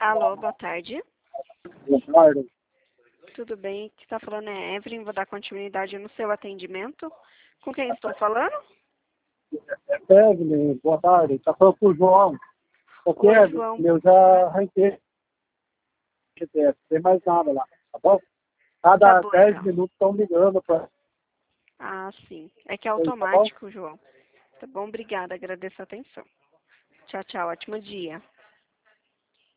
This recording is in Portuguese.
Alô, boa tarde. Boa tarde. Tudo bem? Quem está falando é Evelyn. Vou dar continuidade no seu atendimento. Com quem estou falando? Evelyn, boa tarde. Está falando com o João. Ok, Oi, Evelyn, João. eu já arranquei. Não tem mais nada lá, tá bom? Tá Cada bom, 10 então. minutos estão ligando para Ah, sim. É que é ele, tá bom? automático, João. Tá bom? Obrigada. Agradeço a atenção. Tchau, tchau. Ótimo dia.